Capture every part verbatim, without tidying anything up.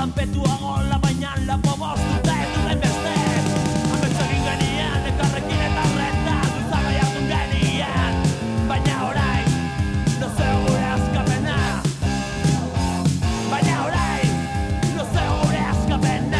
lanpetuago labainan lapo bostute duten beste ametsa egin genien ekarrekin eta horreta duzaba jartzen genien baina orain nozeo gure askapena baina orain nozeo gure askapena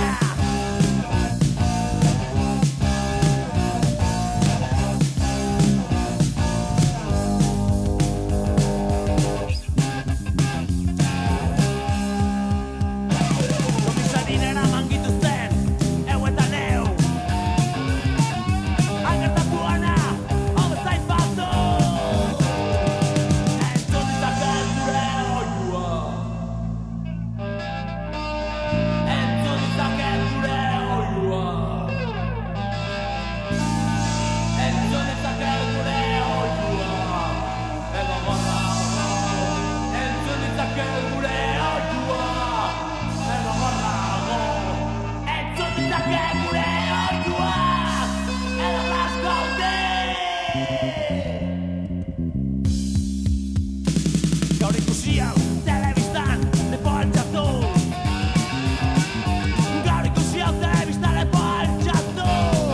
gaur ikusia telebistan lepo altxatu gaur ikusia telebistan lepo altxatu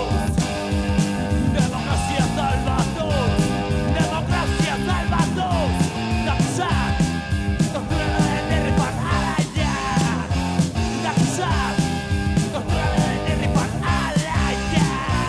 demokrazia salbatuz demokrazia salbatuz dakusak torturaren irripan alaia dakusak torturaren irripan alaia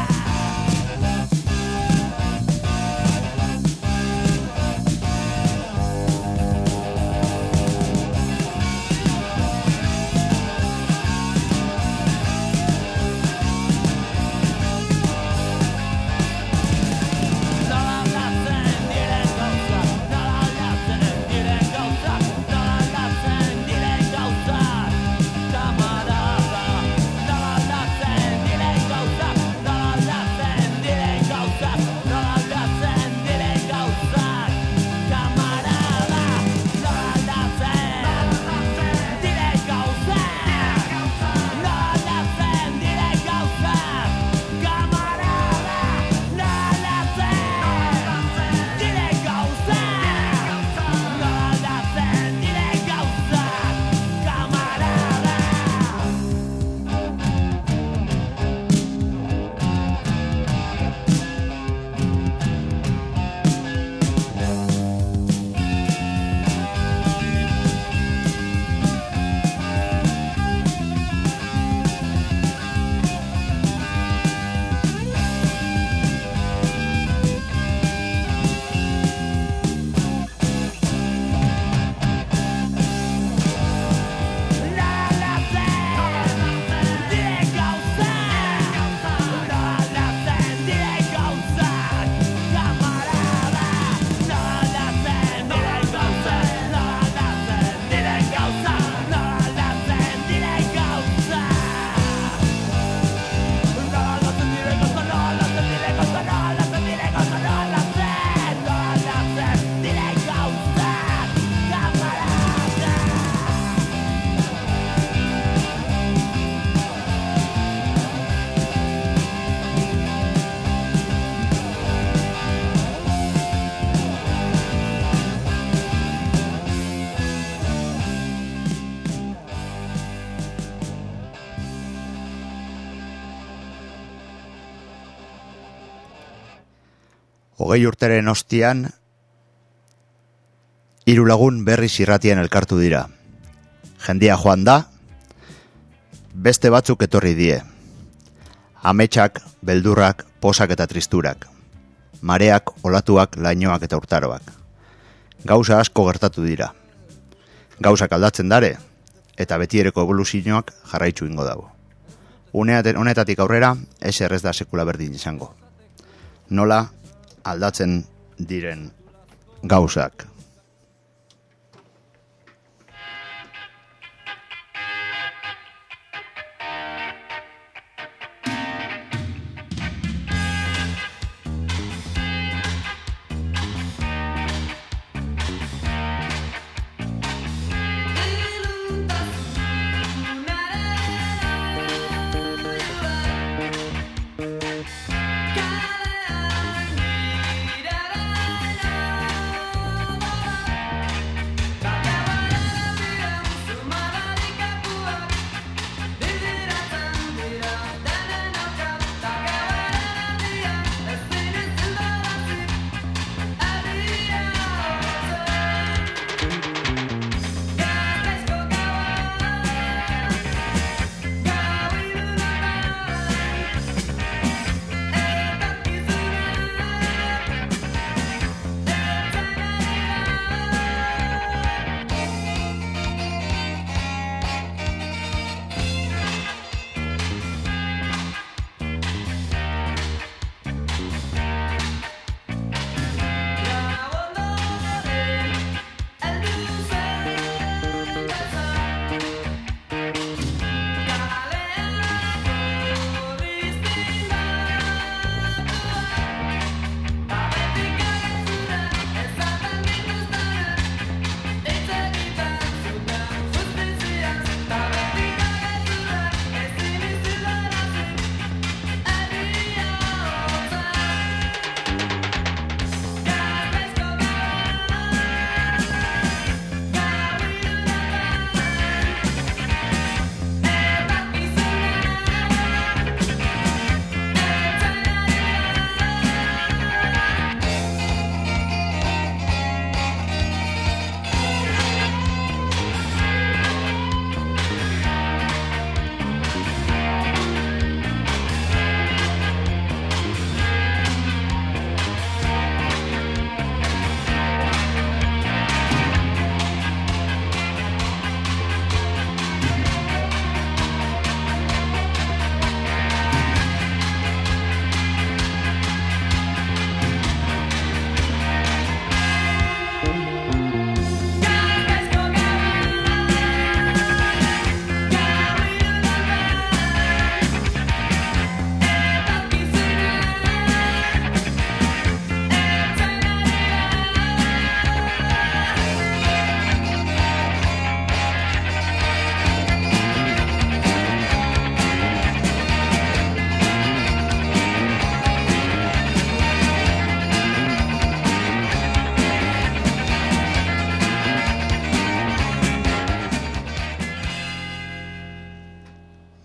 Hogei urteren ostian, hiru lagun berriz irratian elkartu dira. Jendia joan da, beste batzuk etorri die. Ametsak, beldurrak, posak eta tristurak. Mareak, olatuak, lainoak eta urtaroak. Gauza asko gertatu dira. Gauzak aldatzen dare, eta betiereko evoluzioak jarraitzu ingo dago. Honetatik aurrera, ezer ez da sekula berdin izango. Nola aldatzen diren gauzak.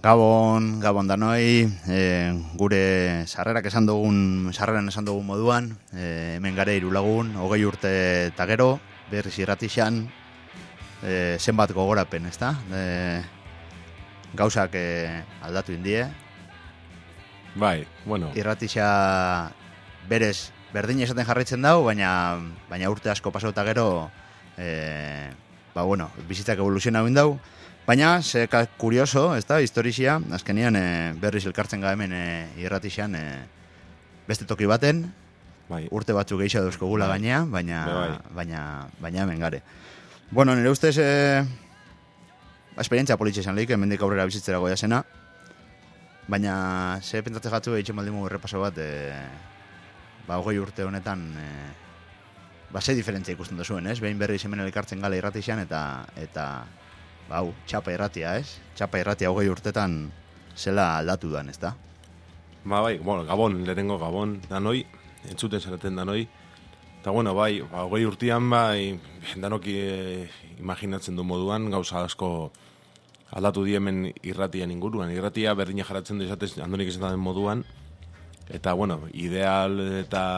Gabon, Gabon danoi, e, gure sarrerak esan dugun, sarreran esan dugun moduan, e, hemen gare hiru lagun, hogei urte eta gero, berriz irratixan, e, zenbat gogorapen, ezta? E, gauzak e, aldatu indie. Bai, bueno. Irratixa berez berdin esaten jarraitzen dau, baina, baina urte asko pasauta gero, e, ba bueno, bizitzak evoluziona egin dau. Baina, zeka kurioso, ez da, historizia, azkenian e, berriz elkartzen ga hemen e, irratixan e, beste toki baten, bai. Urte batzuk gehiago dauzko gula bai. gainea, baina, bai. baina, baina hemen gare. Bueno, nire ustez, e, esperientzia politxe izan lehik, hemendik aurrera bizitzera goia zena, baina, ze pentsatze jatzu egiten maldimu errepaso bat, e, ba, hogei urte honetan, e, ba, ze diferentzia ikusten duzuen, ez? Behin berriz hemen elkartzen gala irratixan, eta, eta, Bau, txapa irratia, ez? Txapa irratia hogei urtetan zela aldatu dan, ez da? Ba, bai, bueno, Gabon, lehenengo Gabon, danoi, entzuten zareten danoi. Eta, bueno, bai, ba, hogei urtean, bai, danoki e, imaginatzen du moduan, gauza asko aldatu diemen irratian inguruan. Irratia berdina jaratzen du izatez, andonik esan den moduan. Eta, bueno, ideal eta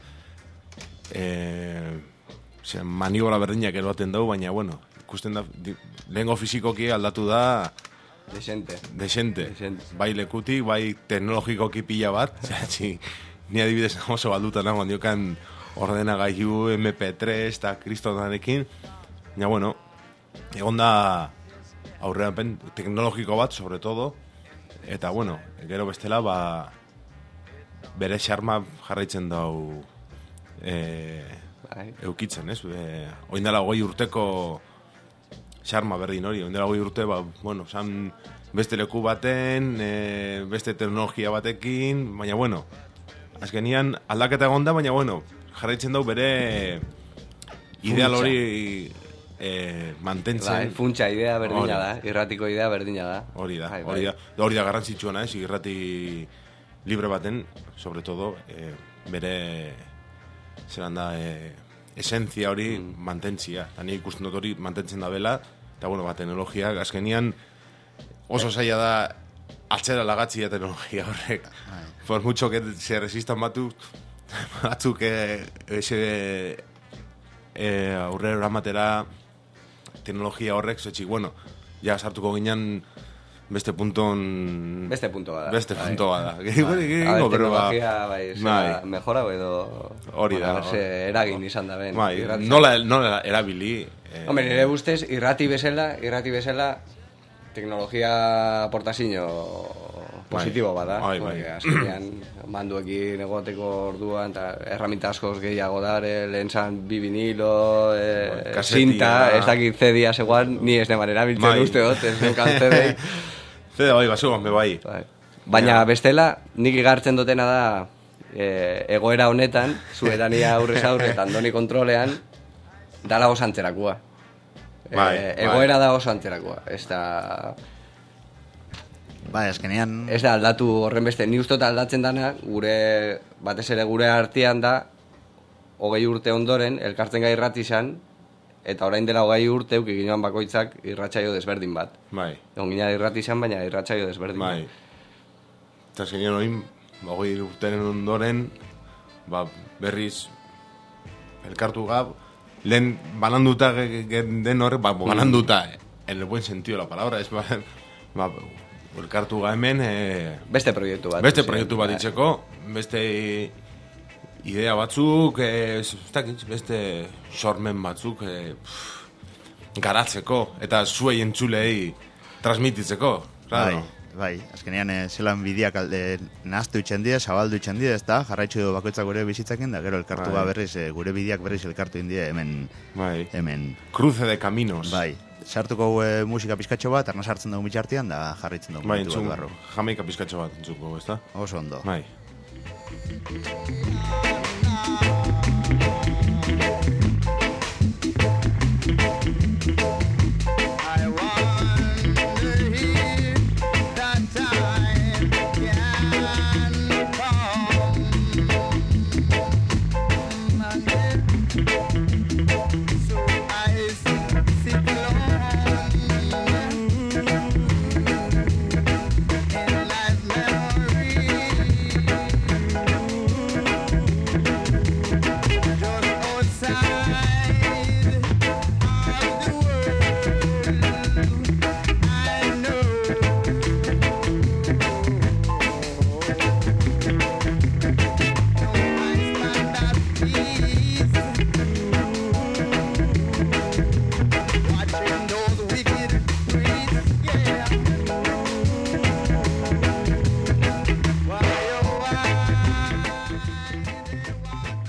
e, maniobra berdinak eroaten dugu, baina, bueno, ikusten da, lehengo fizikoki aldatu da Desente. Desente. Desente. Bai lekutik, bai teknologikoki pila bat. Zertzi, ni adibidez oso balduta nago, handiokan ordenagailu, eme pe tres eta kristonarekin. Ja, bueno, egon da aurrean teknologiko bat, sobre todo. Eta, bueno, gero bestela, ba, bere xarma jarraitzen dau e, eukitzen, ez? E, oindala goi urteko xarma berdin hori, ondela goi urte, ba, bueno, san beste leku baten, e, beste teknologia batekin, baina, bueno, azkenian aldaketa egon da, baina, bueno, jarraitzen dau bere ideal hori e, mantentzen. Bai, funtsa idea berdina da, irratiko idea berdina da. Hori da, bai, hori bai. da, hori da garrantzitsuena, ez, irrati libre baten, sobre todo, e, bere, zelan da, e, esentzia hori mm. mantentzia. Eta nik ikusten dut hori mantentzen da bela, eta bueno, ba, teknologia, azkenian oso zaila da atzera lagatzia teknologia horrek. Ai. Por mucho que se resistan batzuk, batzuk e, ese e, aurrera eramatera teknologia horrek, zetxik, bueno, ja sartuko ginen beste punton... Beste punto bada. Beste bai. punto bada. Bai. A ver, teknologia, bai, bai. mejora edo... Hori da. Bueno, eragin izan da ben. Bai, nola, nola erabili... Eh, Hombre, nire ustez, irrati bezala, irrati bezala, teknologia aportazio positibo bada. Bai, bai. Azkenean, manduekin egoteko orduan, eta herramienta askoz gehiago dare, lehen zan bi vinilo, e, bai, cinta, ez dakit C D-a zegoan, ni ez neman erabiltzen bai. Uste dut, ez neukan C D. C D bai, bazuan, be bai. bai. Baina bestela, nik igartzen dutena da, e, egoera honetan, zuetania aurrez aurre, eta andoni kontrolean, dala oso antzerakoa. Bai, e, egoera bai. Da oso antzerakoa. Ez da... Bai, azkenean... Ez da aldatu horren beste. Ni ustot aldatzen dana, gure, batez ere gure artean da, hogei urte ondoren, elkartzen gai irrati izan, eta orain dela hogei urte, uki ginoan bakoitzak irratsaio desberdin bat. Bai. Egon gina irrati izan, baina irratsaio desberdin bai. Bat. Eta azkenean hori, hogei urteren ondoren, ba, berriz, elkartu gab, lehen bananduta den horrek, ba, bananduta, en el buen sentido de la palabra, ez ba, ba, elkartu ga hemen... E, beste proiektu bat. Beste proiektu bat itxeko, beste idea batzuk, e, beste sormen batzuk e, pff, garatzeko, eta zuei entzulei transmititzeko, claro. Bai. Bai, azkenean e, zelan bideak alde nahaztu itxen dira, zabaldu itxen dira, ez da, jarraitzu du bakoitzak gure bizitzakin, da gero elkartu bai. Berriz, e, gure bideak berriz elkartu indie hemen, bai. hemen. Cruce de caminos. Bai, sartuko e, musika pizkatxo bat, arna sartzen dugu mitxartian, da jarritzen dugu. Bai, entzun, jamaika pizkatxo bat entzuko, ez da? Oso ondo. Bai.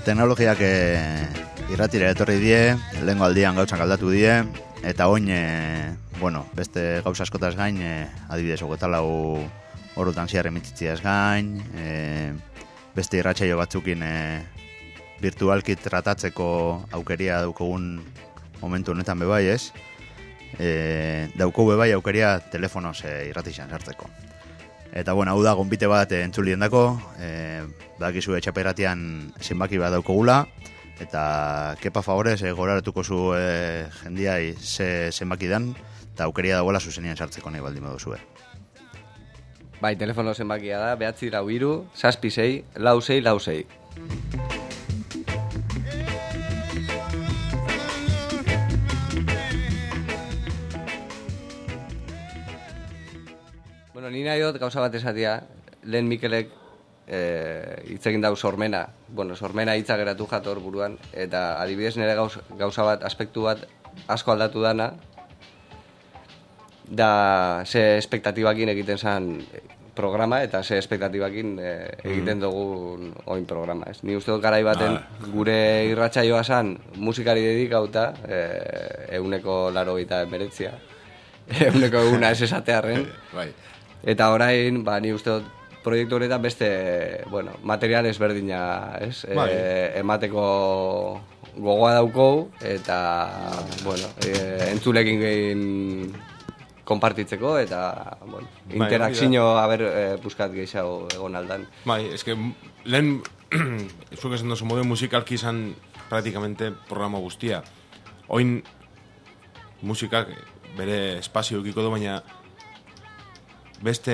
teknologiak e, irratira etorri die, lehengo aldian gauzak aldatu die, eta oin, e, bueno, beste gauza askotaz gain, e, adibidez, ogetalau horutan ziar emititziaz gain, e, beste irratsaio batzukin e, virtualki tratatzeko aukeria daukogun momentu honetan bebai, ez? E, dauko bebai aukeria telefonoz e, irratixan sartzeko. Eta, bueno, hau da, gonbite bat e, entzulien dako, e, badakizu etxaperatian zenbaki bat daukogula, eta kepa favorez e, goraratuko zu e, jendiai ze zenbaki dan, eta aukeria dagoela zuzenian sartzeko nahi baldin baduzue. Bai, telefono zenbakia da, behatzi lau hiru, zazpi sei, lau sei, lau sei. Bueno, ni nahi dut gauza bat esatia, lehen Mikelek eh, hitz egin dau sormena. Bueno, sormena hitza geratu jator buruan, eta adibidez nire gauz, gauza bat, aspektu bat asko aldatu dana, da ze espektatibakin egiten zen programa, eta ze espektatibakin eh, egiten dugun oin programa. Ez? Ni uste dut garai baten gure irratsaioa zen musikari dedikauta, eh, euneko laro gita emeretzia, euneko eguna ez esatearren. Bai. Eta orain, ba, ni uste dut proiektu honetan beste, bueno, material ezberdina, ez? Bai. E, emateko gogoa daukou, eta, bueno, e, entzulekin gehin konpartitzeko, eta, bueno, Bai, interakzio, haber, e, buskat gehiago egon aldan. Bai, eske lehen, zuek esan dozu modu musikalki izan praktikamente programa guztia. Oin musikak bere espazio ukiko du, baina beste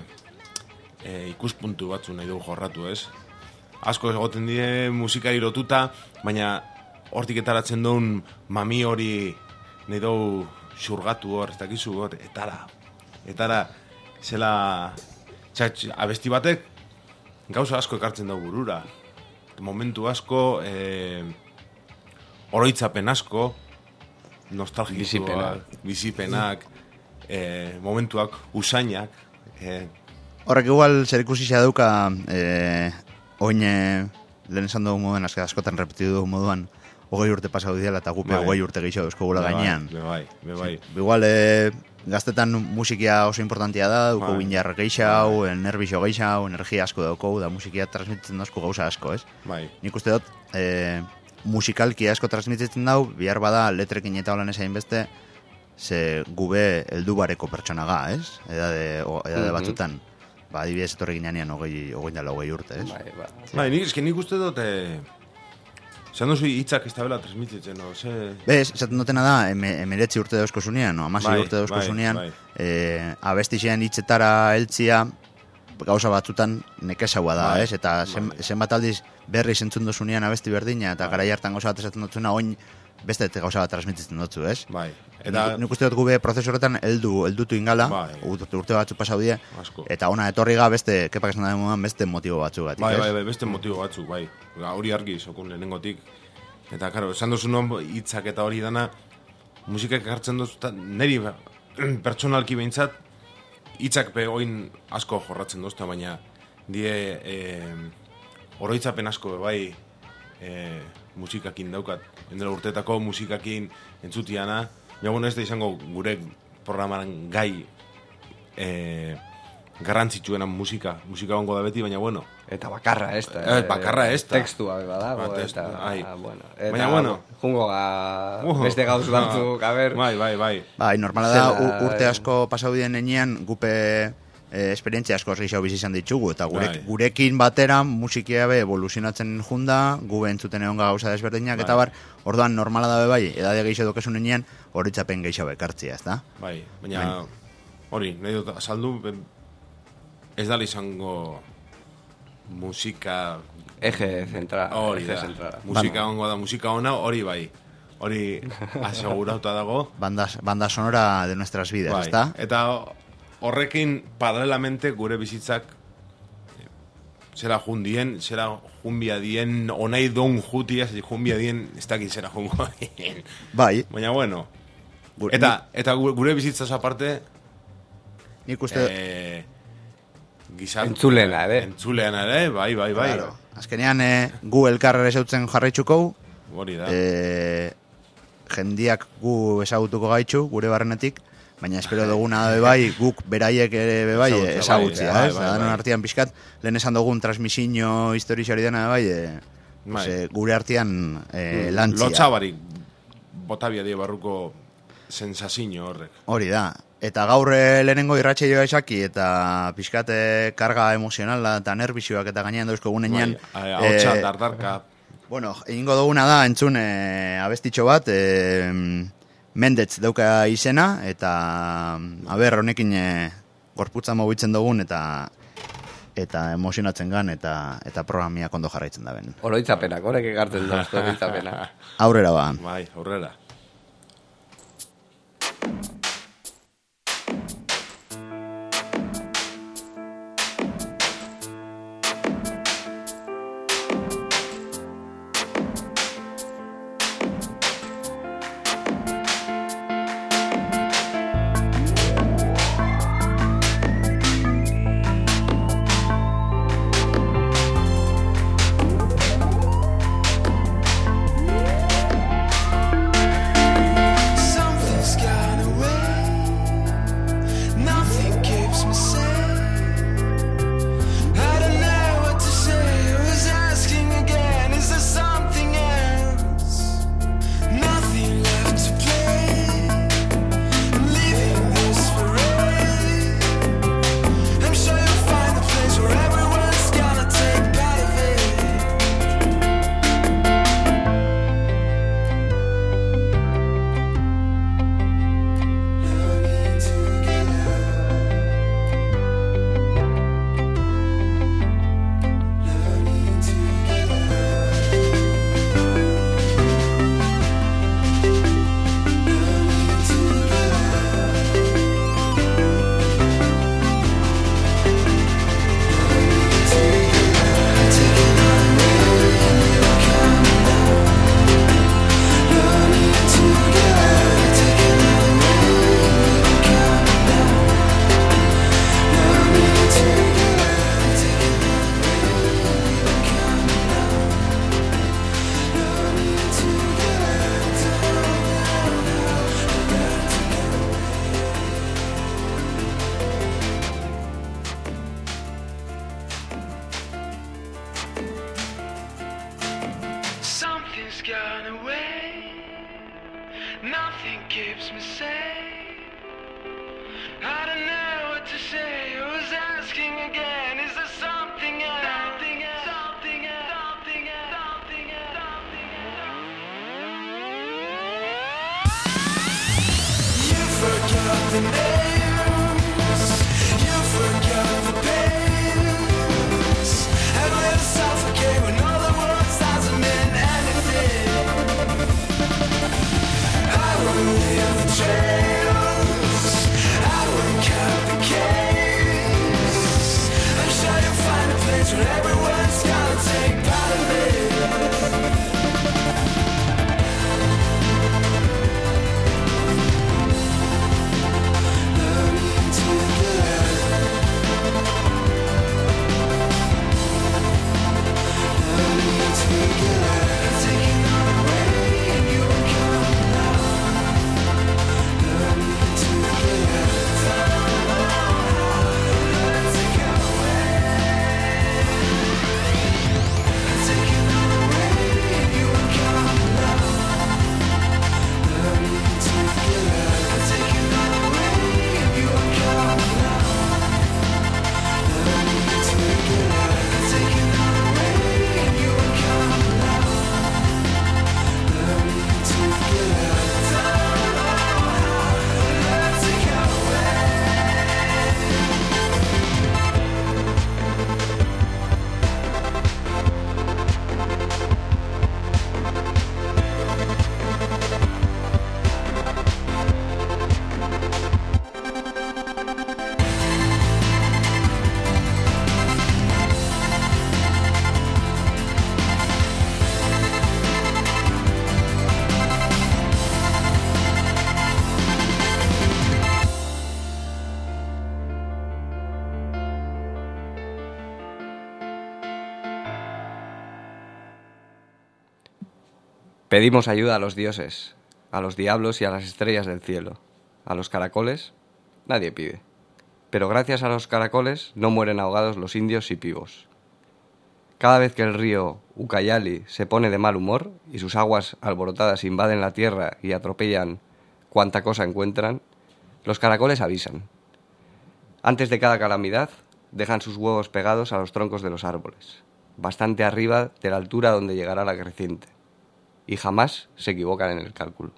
e, ikuspuntu batzu nahi dugu jorratu, ez? Asko egoten die musikari lotuta, baina hortik etaratzen duen mami hori nahi dugu xurgatu hor, ez dakizu, hor, etara, etara, zela, txatx, abesti batek gauza asko ekartzen dugu burura. Momentu asko, e, oroitzapen asko, nostalgikoak, Bizipenak. bizipenak, E, momentuak, usainak. E, Horrek igual zer ikusizia dauka, e, oin e, lehen esan dugu moduan, azka askotan repetidu dugu moduan, hogei urte pasau diela eta gupe Bai. hogei urte gehiago euskogula gainean. Be bai, be bai. Igual e, gaztetan musikia oso importantia da, duko Bai. guinar gehiago, nervixo gehiago, energia asko dauko, da musikia transmititzen dauzko gauza asko, ez? Bai. Nik uste dut, e, musikalki asko transmititzen dau, bihar bada letrekin eta holan esain beste, ze gube heldu bareko pertsonaga, ez? Edade, o, edade Mhm. batzutan. Ba, adibidez etorri ginean hogei, hogei dela hogei urte, ez? Bai, ba. Bai, nik, eske nik uste dut, e, zan duzu hitzak ez tabela transmititzen, no? Ze... Bez, esaten dutena da, eme, emeretzi urte dauzko zunean, no? Amasi Bai, urte dauzko bai, zunean, bai. e, abestixean hitzetara heltzia, gauza batzutan nekesaua da, Bai, ez? Eta zen, bai. zenbat aldiz berri zentzun dozunean abesti berdina, eta garai hartan gauza bat esaten dutzuna, oin beste gauza bat transmititzen dutzu, ez? Bai. Eta Eta, nik uste dut gube prozesu horretan heldu heldutu ingala, Bai. urte, urte batzu pasau die, Asko. eta ona etorri ga beste, kepak esan da moduan, beste motibo batzu gatik, bai, ez? bai, bai, beste motibo batzuk, bai. Ga, hori argi sokun lehenengotik. Eta, karo, esan duzu non hitzak eta hori dana, musikak ekartzen duzu, eta niri pertsonalki behintzat, hitzak be oin asko jorratzen duzta, baina die e, oroitzapen asko be bai e, musikakin daukat. Endela urtetako musikakin entzutiana, ja, bueno, ez da izango gure programaren gai e, garrantzitsuena musika. Musika ongo da beti, baina bueno. Eta bakarra ez da. Eh, bakarra ez da. Tekstua badago, Ba, testu, eta, ai. bueno. Eta, Baina, bueno. jungo ga, Uh, beste gauz batzuk, a ber. Bai, bai, bai. Bai, normala da, Zela, u- urte eh, asko pasau dien enean, gupe e, esperientzia asko gehiago bizi izan ditugu, eta gurek, Bai. gurekin batera musikia be evoluzionatzen junda, gube entzuten egon gauza desberdinak, eta Bai. bar, orduan normala da be bai, edade gehiago dokesun enean, horitzapen gehiago ekartzia, ez da? Bai, baina hori, nahi dut azaldu, ben- ez dala izango musika Eje central. hori eje da. centrala. Musika ongo da, musika ona hori bai. Hori asegurauta dago. Banda, banda sonora de nuestras vidas, Bai. ez da? Eta horrekin paralelamente gure bizitzak eh, zera jundien, zera junbia dien, onai don jutia, zer junbia dien, ez dakit zera jungo dien. Bai, Baina bueno, gu- eta, eta gu- gure bizitzaz aparte, nik uste, eh, gizarte. Entzulena ere. Entzulena ere, bai, bai, bai. Claro. Azkenean, e, gu elkarrera esautzen jarraitzuko, Hori da. e, jendiak gu ezagutuko gaitxu, gure barrenetik, baina espero duguna be bai, guk beraiek ere be bai Ezagutzea, ezagutzea, bai, ez? bai, Danon bai. artean pixkat, lehen esan dugun transmisinio historixari dena be bai, e, pues, Bai. e, gure artean e, lantzia. Lotxabarik botabia die barruko sensazio horrek. Hori da. Eta gaur eh, lehenengo irratxe joa esaki eta pixkate karga emozionala eta nervizioak eta gainean dauzko gunean. Bai, ahotsa, dardarka. Bueno, egingo duguna da entzun eh, abestitxo bat, eh, Mendetz dauka izena, eta aber honekin eh, gorputza mobitzen dugun eta eta emozionatzen gan eta eta programiak ondo jarraitzen da ben. Oroitzapenak, horrek egartzen da, oroitzapenak. Aurrera ba. Bai, aurrera. Something's gone away. Nothing keeps me safe. I don't know what to say. I was asking again, is there something else? Nothing left to play. I'm leaving this parade. I'm sure you'll find a place where everyone's gonna take part of it. Learning together. Learning Something's gone away. Nothing keeps me safe. I don't know what to say. I was asking again, is there something else? Something else. Something else. Something else. Something else. Something else. You forgot the names. You forgot the pains. And when the suffocate when all the words doesn't mean anything. I won't leave the trails. I won't cut the case. I'm sure you'll find a place where everyone's gonna take part of it. Learning Pedimos ayuda a los dioses, a los diablos y a las estrellas del cielo. A los caracoles nadie pide. Pero gracias a los caracoles no mueren ahogados los indios y pibos. Cada vez que el río Ucayali se pone de mal humor y sus aguas alborotadas invaden la tierra y atropellan cuanta cosa encuentran, los caracoles avisan. Antes de cada calamidad, dejan sus huevos pegados a los troncos de los árboles, bastante arriba de la altura donde llegará la creciente, y jamás se equivocan en el cálculo.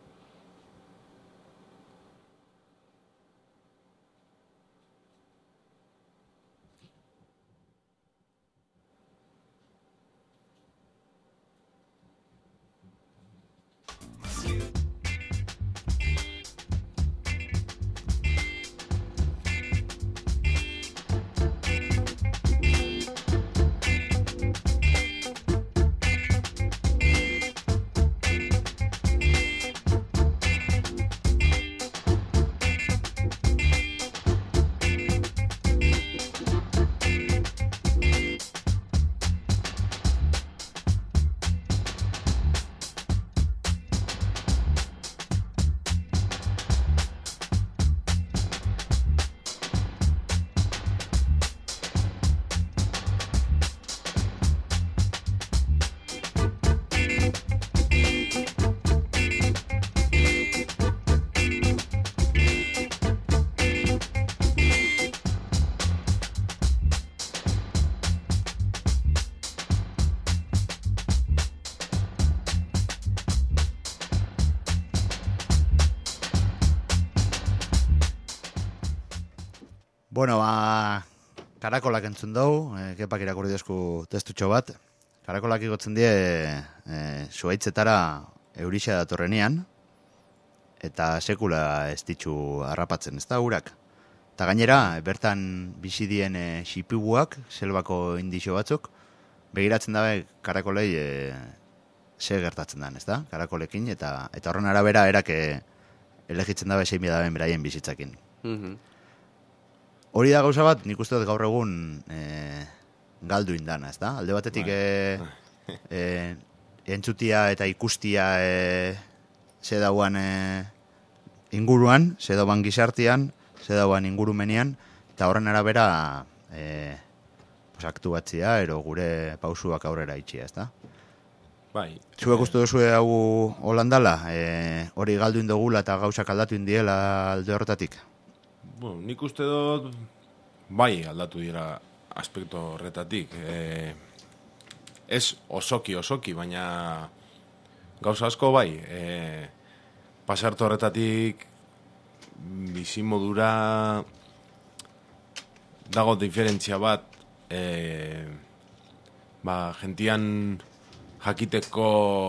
Bueno, ba, karakolak entzun dugu, e, kepak irakurri dezku testutxo bat. Karakolak igotzen die e, zuaitzetara eurixa datorrenean, eta sekula ez ditxu harrapatzen, ez da, urak. Eta gainera, bertan bizi dien e, xipibuak, selbako indixo batzuk, begiratzen dabe karakolei e, ze gertatzen den, ez da, karakolekin, eta eta horren arabera erak e, elegitzen dabe zein daben beraien bizitzakin. Mhm. Hori da gauza bat, nik uste dut gaur egun e, galdu indana, ez da? Alde batetik e, e, entzutia eta ikustia e, ze dauan e, inguruan, ze dauan gizartian, ze dauan ingurumenean, eta horren arabera e, pues, aktuatzia, ero gure pausuak aurrera itxia, ez da? Bai. Zuek uste duzu hau holandala, e, hori galdu indogula eta gauzak aldatu indiela alde horretatik? Bueno, nik uste dut, bai aldatu dira aspekto horretatik. E, ez osoki, osoki, baina gauza asko bai. E, pasartu horretatik bizimodura dago diferentzia bat, e, ba, gentian jakiteko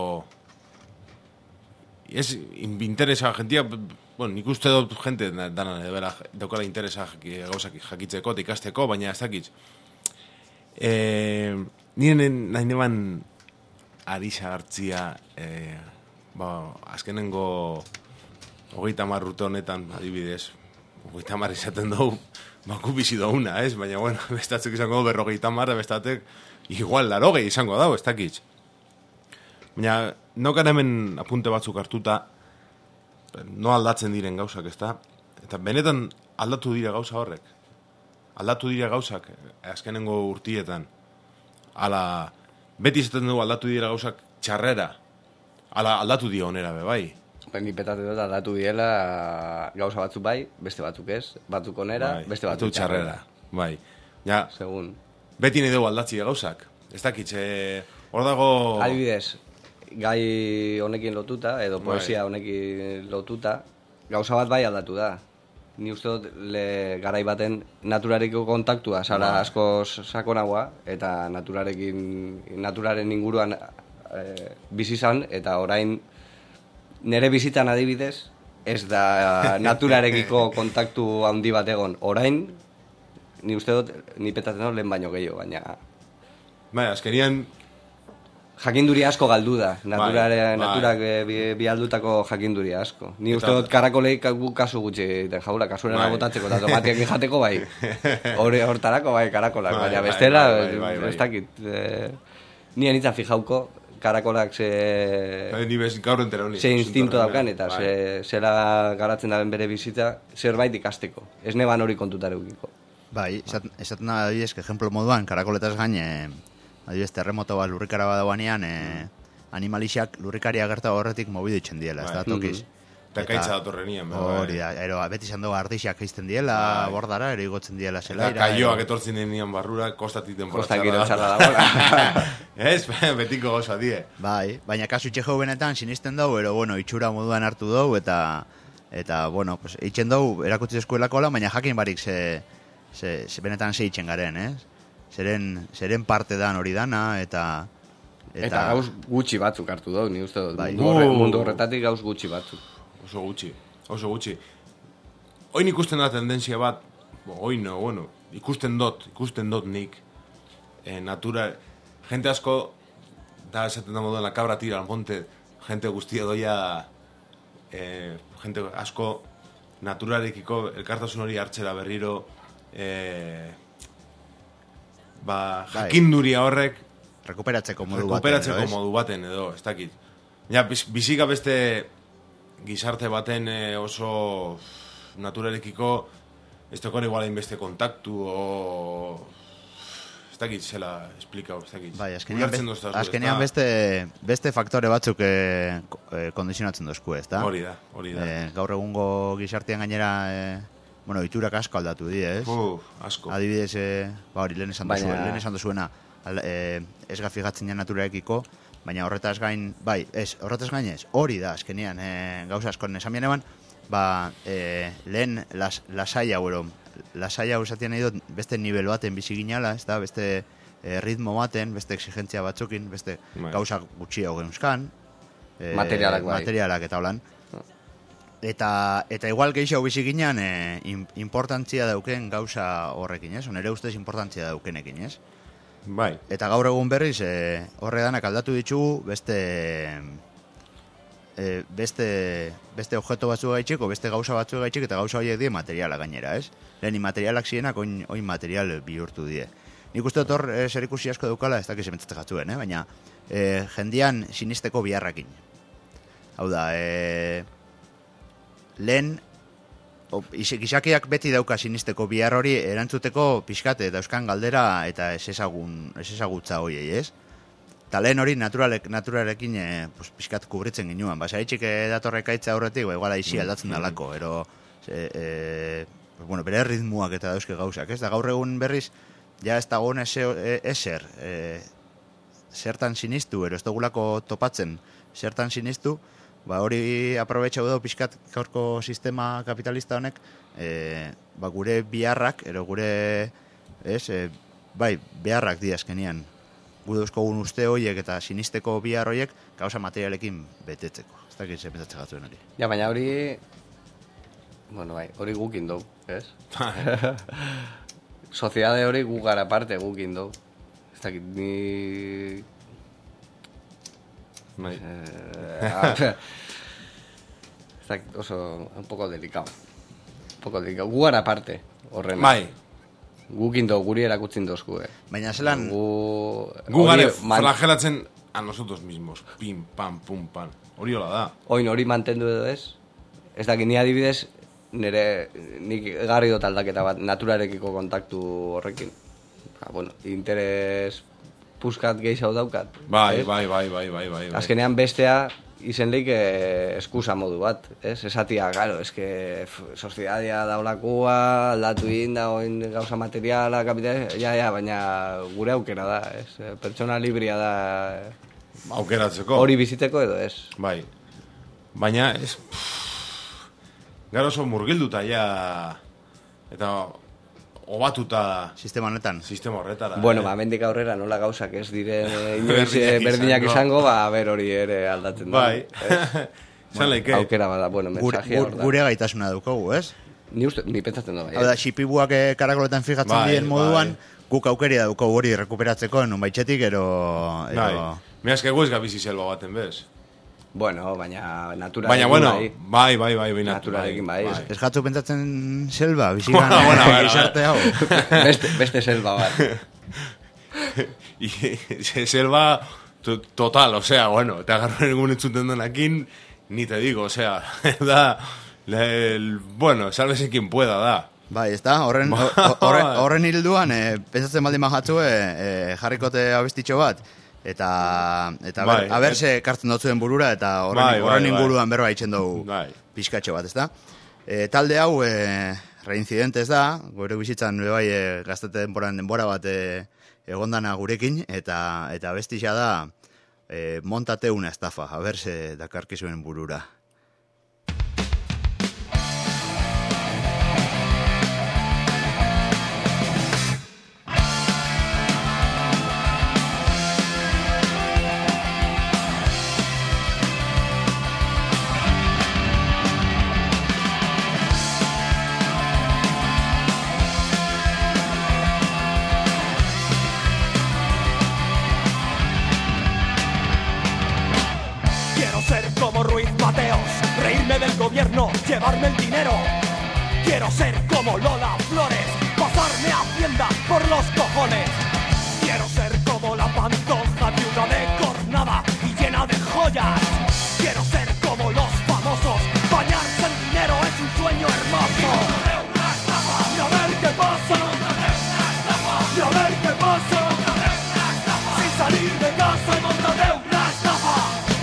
ez interesa gentia. Bueno, nik uste dut jente dana debera daukala interesa gauzak jakitzeko eta ikasteko, baina ez dakit. E, nire nahi neban arisa hartzia, e, ba, azkenengo hogeita hamar urte honetan, adibidez, hogeita hamar izaten dugu, baku bizi dauna, ez? Baina, bueno, bestatzek izango du berrogeita hamar, bestatek igual larogei izango dago, ez dakit. Baina, nokan hemen apunte batzuk hartuta, no aldatzen diren gauzak, ezta? Eta benetan aldatu dira gauza horrek. Aldatu dira gauzak azkenengo urtietan. Ala, beti izaten dugu aldatu dira gauzak txarrera. Ala, aldatu dira onera be, bai. Ni petate dut aldatu diela gauza batzuk bai, beste batzuk ez. Batzuk onera, Bai, beste batzuk txarrera. Bai. Ja, Segun. beti nahi dugu aldatzi gauzak. Ez dakit, hor dago... Adibidez, gai honekin lotuta, edo poesia honekin lotuta, gauza bat bai aldatu da. Ni uste dut le, garai baten naturarekiko kontaktua sala asko sakonagoa, eta naturarekin, naturaren inguruan e, bizi izan, eta orain nere bizitan adibidez, ez da naturarekiko kontaktu handi bat egon. Orain, ni uste dut, ni petatzen dut lehen baino gehiago, baina... Bai, azkenian... Jakinduria asko galdu da, naturare, bai, bai. naturak bi, bialdutako jakinduria asko. Ni uste dut karakoleik gu kasu gutxi egiten jaula, kasurena bai. botatzeko eta tomatiak jateko bai. Hori hortarako bai karakolak, Bai, baina bai, bestela, bai, bai, bai, bai. ez dakit. Eh, ni anitzen fijauko, karakolak ze... Eh, Ni bez gaur entera honi. ze instinto daukan, eta ze, zela garatzen daben bere bizitza, zerbait ikasteko. Ez neban hori kontutare ukiko. Bai, esaten esat adibidez, ejemplo moduan, karakoletaz gain, eh, adibidez, terremoto bat lurrikara badagoanean, eh, animalixak lurrikaria gerta horretik mobidu itzen diela, ez da, tokiz. Eta kaitza datorrenian. Hori da, ero, beti izan dugu ardixak eizten diela, bordara, ero igotzen diela zelaira. Eta kaioak etortzen denean barrura, kostatik denbora Kostak gero txarra dagoela. Ez, betiko goza die. Bai, baina kasu itxe jau benetan sinisten dugu, ero, bueno, itxura moduan hartu dugu, eta, eta bueno, pues, itxen dugu erakutsi eskuelakola, baina jakin barik ze, ze, ze benetan ze itxen garen, ez? Zeren, zeren parte dan hori dana, eta... Eta, eta gauz gutxi batzuk hartu dugu, ni uste dut. Bai. Mundu, horre, mundu horretatik gauz gutxi batzuk. Oso gutxi, oso gutxi. Oin ikusten da tendentzia bat, bo, oin no, bueno, ikusten dot, ikusten dot nik, eh, natura, gente asko, da esaten da moduan, la cabra tira al monte, gente guztia doia, eh, gente asko, naturarekiko elkartasun hori hartzera berriro, eh, ba, jakinduria horrek, rekuperatzeko modu baten, rekuperatzeko edo, ez? modu baten, edo, ez dakit. Ja, biz, bizika beste gizarte baten eh, oso naturarekiko ez dakon igual beste kontaktu o ez dakit zela esplikau, ez dakit. Bai, azkenean, Ulertzen be, doztazu, azkenean ez da? beste, beste faktore batzuk eh, eh, kondizionatzen dozku, ez da? Hori da, hori da. Eh, gaur egungo gizartean gainera, eh, bueno, iturak asko aldatu die, ez? Uf, asko. Adibidez, eh, ba hori, lehen esan Baina- duzuen, lehen esan duzuena, al- eh, ez gafigatzen ja naturarekiko, baina horretaz gain, bai, ez, horretaz gain ez, hori da, azkenean, eh, gauza askoren esan eban, ba, eh, lehen las, lasai hau ero, lasai hau esaten nahi dut, beste nivel baten bizi ginala, ez da, beste eh, ritmo baten, beste exigentzia batzukin, beste Bai. gauza gutxiago geunzkan, eh, Materialak bai. materialak eta holan. Eta, eta igual gehiago bizi ginean, eh, in- importantzia dauken gauza horrekin, ez? Nere ustez importantzia daukenekin, ez? Bai. Eta gaur egun berriz, e, horre danak aldatu ditugu beste e, beste beste objeto batzu gaitxiko, beste gauza batzu gaitxik, eta gauza horiek die materiala gainera, ez? Lehen materialak zienak oin, oin material bihurtu die. Nik uste dut hor e, zer ikusi asko daukala, ez dakiz ementzate jatzuen, eh? Baina e, jendian sinisteko biharrakin. Hau da, e, lehen O, gizakiak beti dauka sinisteko bihar hori erantzuteko pixkate dauzkan galdera eta ez ezagun, ez ezagutza hoiei, ez? Eta lehen hori naturalek, naturarekin e, pues, pixkat kubritzen ginuan. Basa itxik datorrek aitza horretik, ba, iguala isi aldatzen dalako, ero, e, e, pues, bueno, bere ritmuak eta dauzke gauzak, ez? Da gaur egun berriz, ja ez dago eser, e, zertan sinistu, ero ez dugulako topatzen zertan sinistu, ba hori aprobetxau du pixkat gaurko sistema kapitalista honek, e, ba gure biharrak, ero gure, ez, e, bai, beharrak di azkenian. Gu dauzkogun uste horiek eta sinisteko bihar horiek gauza materialekin betetzeko. Ez dakit zepentatze gatzuen hori. Ja, baina hori... Bueno, bai, hori gukin dugu, ez? Soziade hori gu gara parte gukin dugu. Ez dakit, ni... Bai. Eh, ez dakit, oso, un poco delicado. Un poco delicado. Gu gara parte, horrena. Bai. Gukin dugu, guri erakutzen dozku, eh? Baina zelan, Gu... Gu hori gare man- flagelatzen a nosotros mismos. Pim, pam, pum, pam. Hori hola da. Oin hori mantendu edo ez? Ez dakit, ni adibidez, nire, nik garri dut aldaketa bat naturarekiko kontaktu horrekin. Ba, bueno, interes puskat gehiago daukat. Bai, ez? bai, bai, bai, bai, bai. Azkenean bestea izen leik eh, eskusa modu bat, ez? Esatia, claro, eske sozidadia daulakua, aldatu egin da, oin gauza materiala, kapital, ja, ja, baina gure aukera da, ez? Pertsona libria da, Aukeratzeko. hori bizitzeko edo ez? Bai. Baina, ez... Gara oso murgilduta, ja... Eta... Obatuta... sistema honetan, Sistema horretara. Bueno, eh? ba, mendik aurrera nola gauzak ez dire inoiz Berdinak eh, berdinak izango. izango, ba, ber hori ere aldatzen da. Bai. Zan leike. Aukera bada, bueno, gure, mensajea hor gure, da. gure gaitasuna daukagu, ez? Ni, uste, ni pentsatzen da, bai. Hau da, xipibuak eh, karakoletan fijatzen Bai, dien moduan, bai. guk aukeria daukagu hori rekuperatzeko, nun baitxetik, ero... ero Bai. Mira, eske gu ez gabizi selba baten bez. Bueno, baina natura. Baina, bueno, bai, bai, bai, bai, Naturarekin bai. Ez jatzu pentsatzen selba, Bueno, bizigan bueno, a ver, a ver. gizarte hau. beste, beste selva bat. I, se- selva To- Total, osea, bueno, eta gaur egun entzuten denakin, ni te digo, osea, da, el, bueno, sálvese quien pueda, da. Bai, ez da, horren, Bai. ho- horren, horren hilduan, e, pentsatzen baldin mahatzue, e, jarrikote abestitxo bat, eta, eta Bai, ber, aberse kartzen dotzuen burura, eta horren, Bai, bai, horren bai. inguruan berba itzen dugu Bai. pixkatxo bat, ez da? E, talde hau, e, reincidentes da, gure bizitzan be bai, e, gaztete denboran denbora bat e, egondana gurekin, eta eta abestixa da, e, montate una estafa, aberse dakarkizuen burura. Quiero ser como Ruiz Mateos, reírme del gobierno, llevarme el dinero. Quiero ser como Lola Flores, pasarme Hacienda por los cojones. Quiero ser como la Pantoja, viuda de cornada y llena de joyas. Quiero ser como los famosos, bañarse en dinero es un sueño hermoso. Y a ver qué pasa, y a ver qué pasa, sin salir de casa y montate una estafa.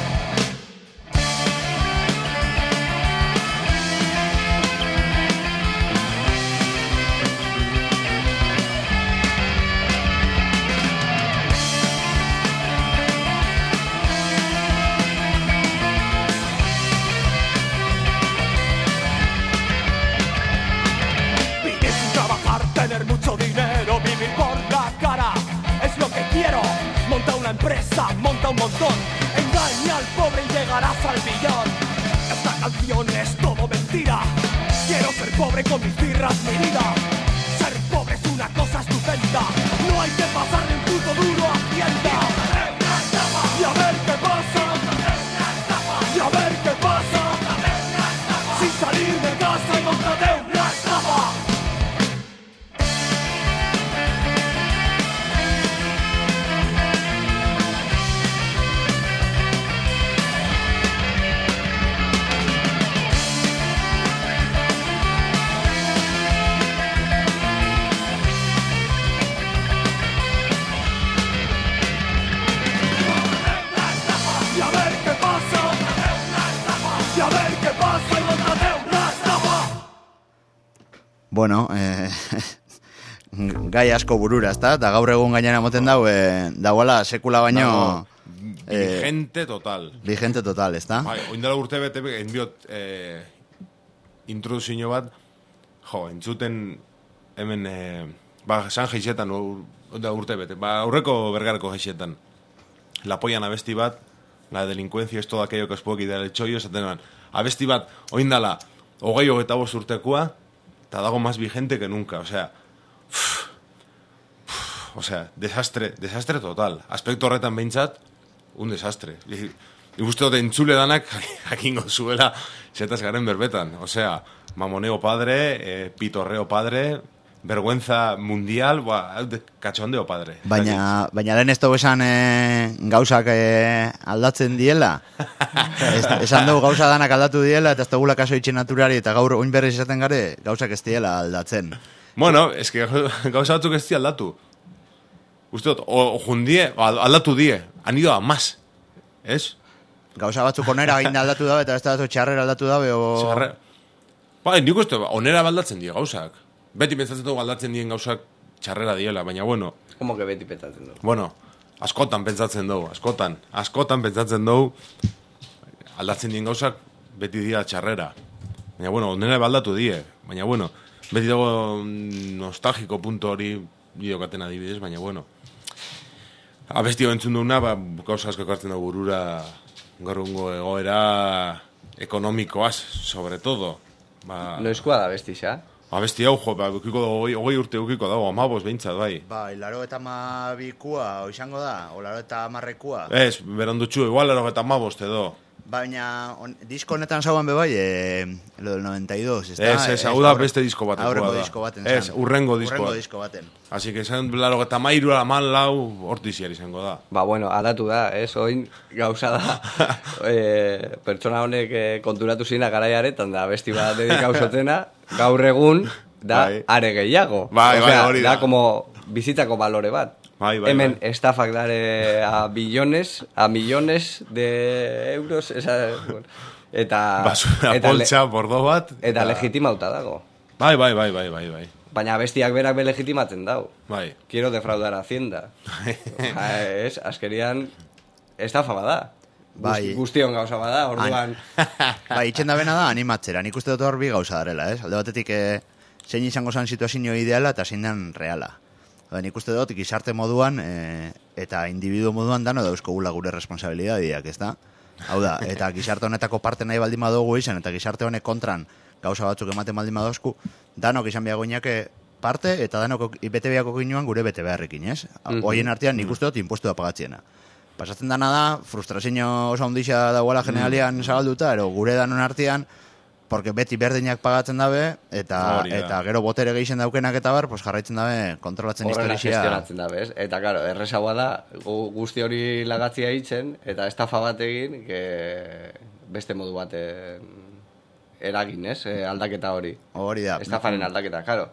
Vivir sin trabajar, tener mucho dinero, vivir por la cara, es lo que quiero. Monta una empresa, monta un montón, engaña al pobre y llegarás al billón. Esta canción es todo mentira, quiero ser pobre con mis birras, mi vida. Ser pobre es una cosa estupenda, no hay que pasarle un puto duro a Hacienda. Y a ver qué pasa, y a ver qué pasa, sin salir de casa y montate una estafa. Y a ver qué pasa, y a ver qué pasa y montate una estafa. Bueno, eh, gai asko burura, ezta? Da gaur egun gainera moten dau, eh, dagoela sekula baino Dago, eh, vigente total. vigente total, ezta? Bai, oindela urte bete, enbiot eh, introduzio bat, jo, entzuten hemen, eh, ba, san geixetan, oindela urte bete, ba, aurreko bergareko geixetan, la poian abesti bat, la delincuencia es todo aquello que os puedo quitar el chollo, esaten abesti bat, oindala, hogei hogeita bost urtekoa, eta dago más vigente que nunca, o sea, uff, uff, o sea, desastre, desastre total. Aspekto horretan behintzat, un desastre. I, uste dut entzule danak jakingo zuela zetaz garen berbetan. O sea, mamoneo padre, eh, pitorreo padre, vergüenza mundial, ba, kachondeo padre. Baina, baina lehen ez dugu esan eh, gauzak eh, aldatzen diela. Ez, esan dugu gauza danak aldatu diela, eta ez dugula kaso itxe naturari, eta gaur oin berriz esaten gare, gauzak ez diela aldatzen. Bueno, es que gauza batzuk ez di aldatu. Uste dut, o, o jundie, o aldatu die, han ido a más. Ez? Gauza batzuk onera egin aldatu dabe, eta beste batzuk txarrera aldatu dabe, o... Zarre. Ba, nik uste, onera baldatzen die gauzak. Beti pentsatzen dugu aldatzen dien gauzak txarrera diela, baina bueno, Como que beti petatzen du. bueno, askotan pentsatzen dugu, askotan, askotan pentsatzen dugu aldatzen dien gauzak beti dira txarrera. Baina bueno, onera baldatu die, baina bueno, beti dago mm, nostalgiko punto hori diokaten adibidez, baina bueno. Abesti entzun duguna, ba, gauza asko ekartzen dugu burura gaurungo egoera ekonomikoaz, sobre todo. Ba, Noizkoa da besti, xa? abesti hau, jo, ba, ukiko dago, hogei- hogei urte ukiko dago, amabos behintzat, bai. Bai, laro eta amabikua, o izango da, o laro eta amarrekua. Ez, berandutxu, igual laro eta amabost edo. Baina, on, disko honetan zauan bebai, eh, lo del noventa y dos, ez da? Ez, ez, hau da beste disko baten. Aurrengo da. disko baten. Ez, zan. urrengo diskoa. Urrengo disko baten. Así que zen, laro eta mairu alaman lau hortiziar izango da. Ba, bueno, aldatu da, ez, oin gauza da, e, pertsona honek e, konturatu zina garaiaretan da, besti bat dedikau zotena, gaur egun, da, Bai. are gehiago. Bai, bai, Osea, hori da. da, como bizitzako balore bat. Bai, bai, Hemen bai. estafak dare a billones, a millones de euros, esa, bueno, eta... Basura, eta le- poltsa, bordo bat. Eta legitimauta dago. Bai, bai, bai, bai, bai, bai. Baina bestiak berak be legitimatzen dau. Bai. Quiero defraudar a Hacienda. Ja, ez, azkerian estafa bada. Bai. Guz- Guztion gauza bada, orduan... Bai, itxen da bena da animatzera. Nik uste dut hor bi gauza darela, ez? Alde batetik, eh, zein izango zen situazio ideala eta zein den reala. Ba, nik uste dut, gizarte moduan eh, eta individuo moduan dano dauzko gula gure responsabilidadiak, ez da? Hau da, eta gizarte honetako parte nahi baldin badugu izan, eta gizarte honek kontran gauza batzuk ematen baldin badozku, danok izan behagoinake parte, eta danok bete beharko ginuan gure bete beharrekin, ez? Hoien artean nik uste dut impuestua pagatziena. Pasatzen dana da, frustrazio oso handixa dagoela generalian zabalduta, ero gure danon artean, porque beti berdinak pagatzen dabe, eta Hori da. eta gero botere gehixen daukenak eta bar, pues jarraitzen dabe kontrolatzen Horrela historizia. gestionatzen da, bez? Eta, karo, errezagoa da, gu- guzti hori lagatzia hitzen, eta estafa bat egin, que beste modu baten eragin, ez? Eh, aldaketa hori. Hori da. Estafaren aldaketa, karo.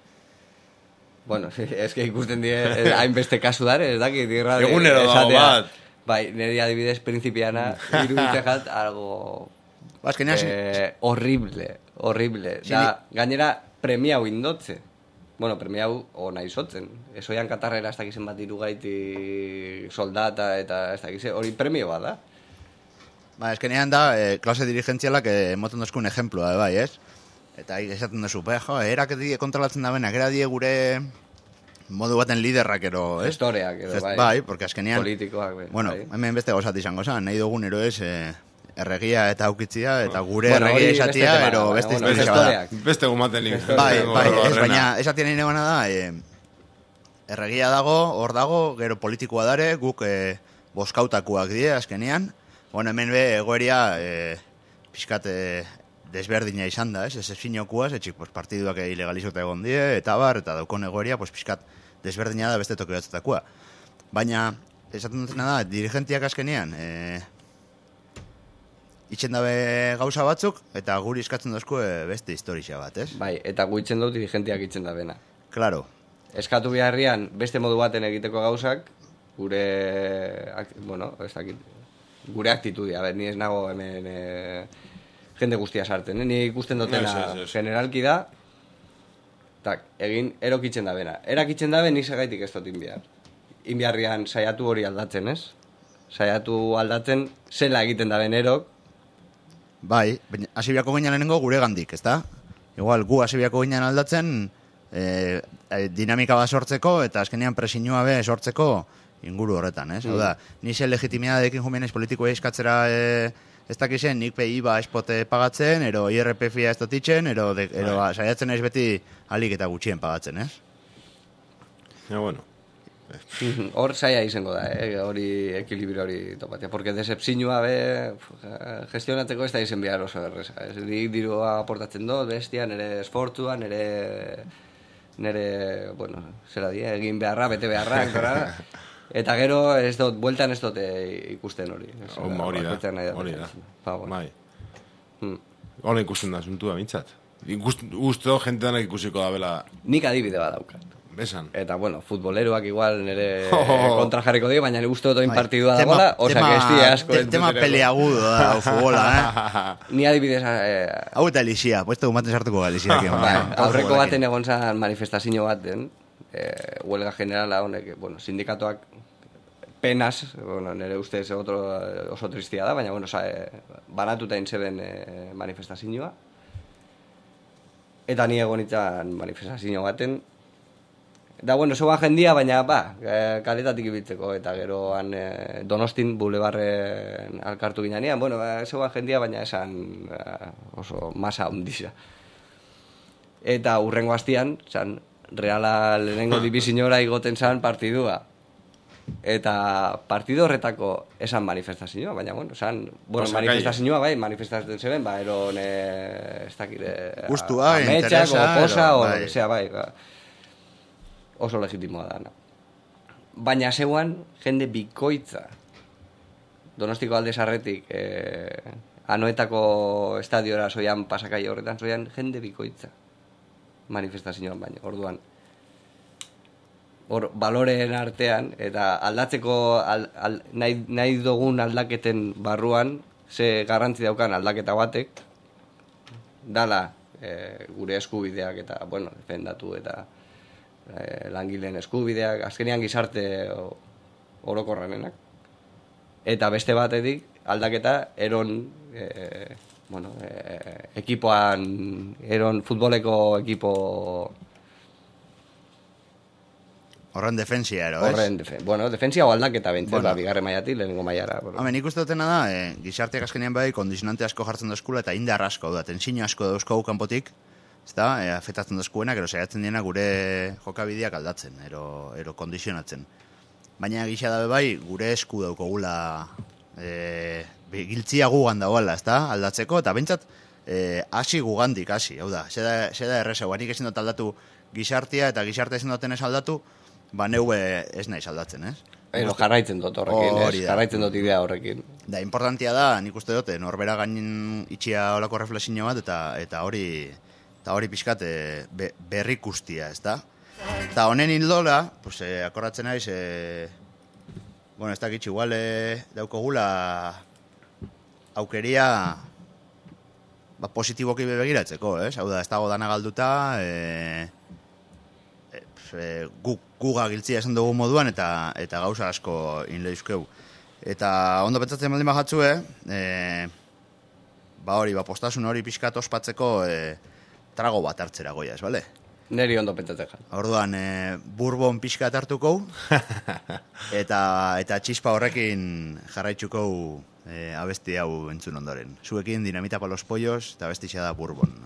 Bueno, ez que ikusten die, eh, hainbeste kasu dare, ez dakit, irra... Egunero dago bat. Bai, niri adibidez prinzipiana, iruditzejat, algo... Azkenean, Eh, horrible, horrible. Sí, Da, gainera, premiau indotze. Bueno, premiau o nahi sotzen. Esoian katarrera ez dakizen bat irugaiti soldata eta ez dakize, hori premio bat da. ba, azkenean da, eh, klase dirigentzialak eh, emoten dozkun ejemplua, eh, bai, ez? Eta hi esaten duzu, be, jo, erak die kontrolatzen da benak, era die gure modu baten liderrak ero, ez? Gestoreak edo, Gest- bai. bai, porque azkenean, Politikoak, bai. bueno, bai. hemen beste gauzat izango zen, nahi dugun ero ez, eh, erregia eta aukitzia, eta gure Bueno, hori erregia beste izatia, tema da, ero baina, beste bueno, historia bada. gestoreak. Beste gumaten nik. Bai, bai, ez, Horrena. baina esatien nahi negona da, eh, erregia dago, hor dago, gero politikoa dare, guk eh, boskautakuak die, azkenean, bueno, hemen be, egoeria, eh, pixkat eh, desberdina izan da, ez, ez ezinokuaz, etxik, pues, partiduak ilegalizota egon die, eta bar, eta daukon egoeria, pues, pixkat desberdina da beste toki batzutakoa. Baina, esaten dutena da, dirigentiak azkenean, eh, itxen dabe gauza batzuk, eta guri eskatzen dozku eh, beste historia bat, ez? Bai, eta guitzen dut dirigentiak itzen da bena. Claro. Eskatu beharrian beste modu baten egiteko gauzak, gure, ak- bueno, ez dakit, gure aktitudia, ber, ni ez nago hemen e, jende guztia sartzen, eh? Ni ikusten dutena Ez, ez, ez. generalki da, tak, egin erokitzen da bena. Erakitzen da ben, nik segaitik ez dut inbiar. Inbiarrian saiatu hori aldatzen, ez? Saiatu aldatzen, zela egiten da ben erok, Bai, baina hasi biako ginen lehenengo gure gandik, ezta? Igual, gu hasi biako ginen aldatzen e, e, dinamika bat sortzeko eta azkenean presinua be sortzeko inguru horretan, ez? Hau da, ni zen legitimitateekin jumenez politikoa eskatzera e, ez dakizen, nik P I B A espote pagatzen, ero I R P F-a ez dotitzen, ero, de, ero saiatzen ez beti alik eta gutxien pagatzen, ez? Ja, bueno. hor saia izango da, eh? Hori ekilibrio hori topatia, porque decepzioa be gestionatzeko ez da izen behar oso erreza. Ez nik dirua aportatzen dut, bestia, nire esfortzua, nire nire, bueno, zera die, egin beharra, bete beharra, ekora, eta gero ez dut, bueltan ez dut eh, ikusten hori. Ez, Homa, hori da, bakoitzak nahi hori da. Ba, bueno. Bai. Hmm. Hola ikusten da, zuntua, mintzat. Usto, jente danak ikusiko da bela, Nik adibide bat daukat. besan. Eta, bueno, futboleroak igual nire Oh. kontra jarriko dio, baina nire uste dut oin Bai, partidua tema- dagoela, osea, tema- que ez die asko te- entzuten Tema ere. peleagudo da, futbola, eh? Ni adibidez, eh, Hau eta Elisia, puesto gumaten sartuko Elisia. bai, aurreko baten egon zan manifestazio baten, eh, huelga generala honek, bueno, sindikatuak penas, bueno, nire ustez otro, oso tristia da, baina, bueno, sa, eh, banatuta intzeben eh, manifestazioa. Eta ni egon itzan manifestazio baten, da, bueno, zeuan jendia, baina, ba, eh, kaletatik ibiltzeko, eta gero han eh, Donostin bulebarren alkartu ginean, bueno, ba, zeuan jendia, baina esan eh, oso masa ondisa. Eta urrengo hastian, zan, Reala lehenengo dibizinora igoten zan partidua. Eta partido horretako esan manifestazioa, baina, bueno, esan, bueno, Posa manifestazioa, bai, manifestatzen zeben, ba, eron, e, ez dakire... Gustua, ametsak, interesa, o posa, ero, o, bai. osea, bai, ba, oso legitimoa da, no? Baina zeuan, jende bikoitza, Donostiko alde sarretik, e, Anoetako estadiora zoian pasakai horretan, zoian jende bikoitza, manifestazioan baina, orduan. Hor, baloreen artean, eta aldatzeko al, al, nahi, nahi dugun aldaketen barruan, ze garrantzi daukan aldaketa batek, dala e, gure eskubideak eta, bueno, defendatu eta e, langileen eskubideak, azkenean gizarte o, orokorranenak. Eta beste batetik, aldaketa eron, e, bueno, e, ekipoan, eron futboleko ekipo... Horren defensia, ero, ez? Horren, defen, bueno, defensia o aldaketa bentzen, Bueno. ba, bigarre maiatik, lehenengo maiara. Bueno. Hame, nik uste dutena da, e, gizarteak azkenean bai, kondizionante asko jartzen dozkula eta indar asko da, tensiño asko dauzko kanpotik, ezta, e, afetatzen dozkuenak, ero saiatzen diena gure jokabideak aldatzen, ero, ero kondizionatzen. Baina gisa dabe bai, gure esku daukogula e, giltzia gugan dagoela, ezta, aldatzeko, eta bentsat, e, hasi gugandik, hasi, hau da, zeda, zeda erreza, nik ezin dut aldatu gizartea, eta gizartea ezin duten ez aldatu, ba neu ez naiz aldatzen, ez? Ero, jarraitzen dut horrekin, Hori ez? da. Jarraitzen dut idea horrekin. Da, importantia da, nik uste dut, norbera gainin itxia olako reflexio bat, eta eta hori eta hori pixkat e, be, berrikustia, ez da? Eta honen hildola, pues, e, akordatzen naiz, e, bueno, ez dakitx, igual e, daukogula aukeria ba, positiboki begiratzeko, ez? Hau da, ez dago dana galduta, e, e, gu, guga giltzia esan dugu moduan eta eta gauza asko inleizkeu. Eta ondo pentsatzen baldin bajatzue, e, ba hori, ba postasun hori pixkat ospatzeko e, trago bat hartzera goia, ez, bale? Neri ondo pentsatzen jan. Orduan, e, bourbon pixkat hartuko, eta, eta txispa horrekin jarraitzuko e, abesti hau entzun ondoren. Zuekin Dinamita pa los pollos, eta abesti da bourbon.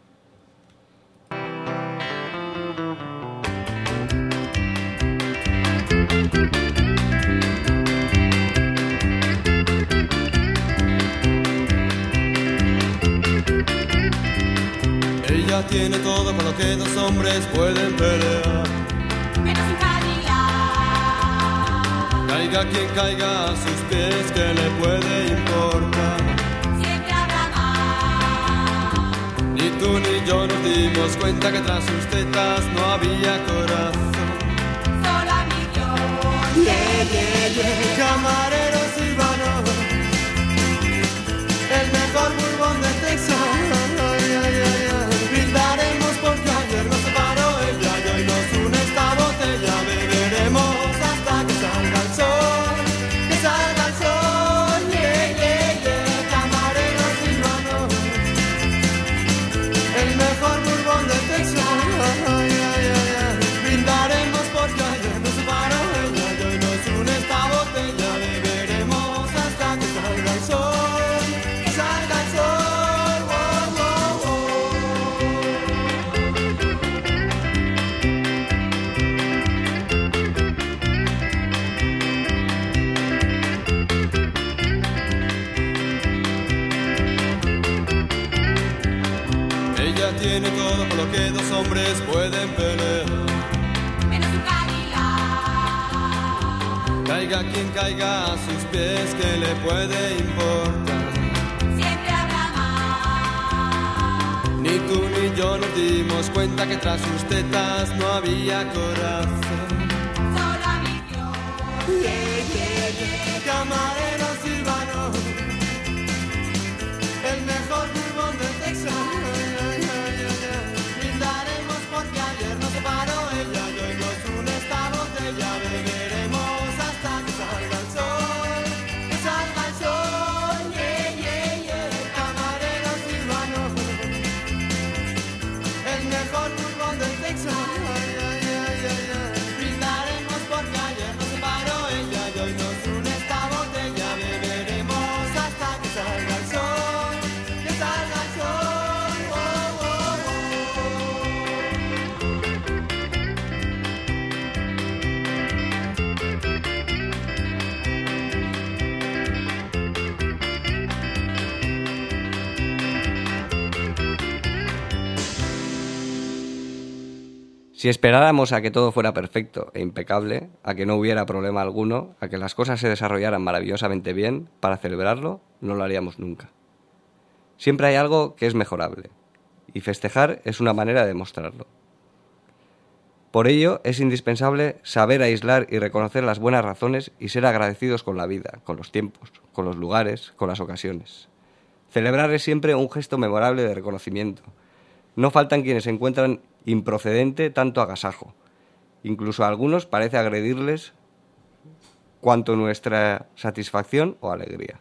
Ella tiene todo con lo que dos hombres pueden pelear. Menos un Cadillac. Caiga quien caiga a sus pies, que le puede importar. Siempre habrá más. Ni tú ni yo nos dimos cuenta que tras sus tetas no había corazón. Solo a mí yo. Yeah, yeah, yeah. Camarero Silvano, el mejor bourbon de Texas. Ay, ay, ay, ay. Brindaremos porque ayer nos separó ella y hoy nos une esta botella. Beberemos hasta que salga el sol, que salga el sol. Yeah, yeah, yeah. Camarero Silvano, el mejor bourbon de Texas. Ay, ay, ay, ay. Brindaremos porque ayer nos separó ella y hoy nos une esta botella. Beberemos hasta que salga el sol, que salga el sol. Oh, oh, oh. Ella tiene todo por lo que dos hombres pueden pelear. Menos un Cadillac. Caiga quien caiga a sus pies, que le puede importar. Siempre habrá más. Ni tú ni yo nos dimos cuenta que tras sus tetas no había corazón. Solo a mí yo. Yeah, yeah, yeah. Camarero Silvano, el mejor bourbon de Texas. Ay, ay, ay, ay, ay. Brindaremos porque ayer nos separó ella y hoy nos une esta botella. Beberemos hasta que salga el sol, que salga el sol. Yeah, yeah, yeah. Camarero Silvano, el mejor bourbon de Texas. Ay, ay, ay, ay, ay. Brindaremos porque ayer nos separó ella y hoy nos une esta botella. Beberemos hasta que salga el sol, que salga el sol. Oh, Si esperáramos a que todo fuera perfecto e impecable, a que no hubiera problema alguno, a que las cosas se desarrollaran maravillosamente bien, para celebrarlo, no lo haríamos nunca. Siempre hay algo que es mejorable, y festejar es una manera de demostrarlo. Por ello, es indispensable saber aislar y reconocer las buenas razones y ser agradecidos con la vida, con los tiempos, con los lugares, con las ocasiones. Celebrar es siempre un gesto memorable de reconocimiento. No faltan quienes encuentran improcedente tanto agasajo. Incluso a algunos parece agredirles cuanto nuestra satisfacción o alegría.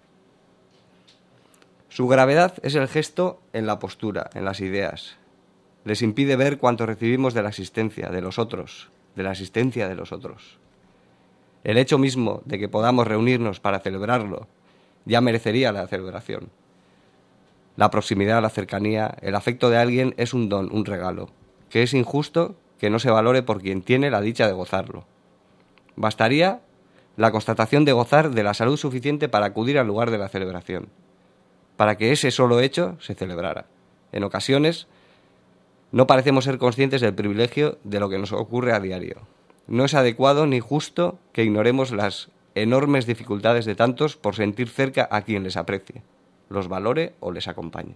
Su gravedad es el gesto en la postura, en las ideas. Les impide ver cuánto recibimos de la existencia de los otros, de la existencia de los otros. El hecho mismo de que podamos reunirnos para celebrarlo ya merecería la celebración. La proximidad, la cercanía, el afecto de alguien es un don, un regalo, que es injusto que no se valore por quien tiene la dicha de gozarlo. Bastaría la constatación de gozar de la salud suficiente para acudir al lugar de la celebración, para que ese solo hecho se celebrara. En ocasiones, no parecemos ser conscientes del privilegio de lo que nos ocurre a diario. No es adecuado ni justo que ignoremos las enormes dificultades de tantos por sentir cerca a quien les aprecie, los valore o les acompañe.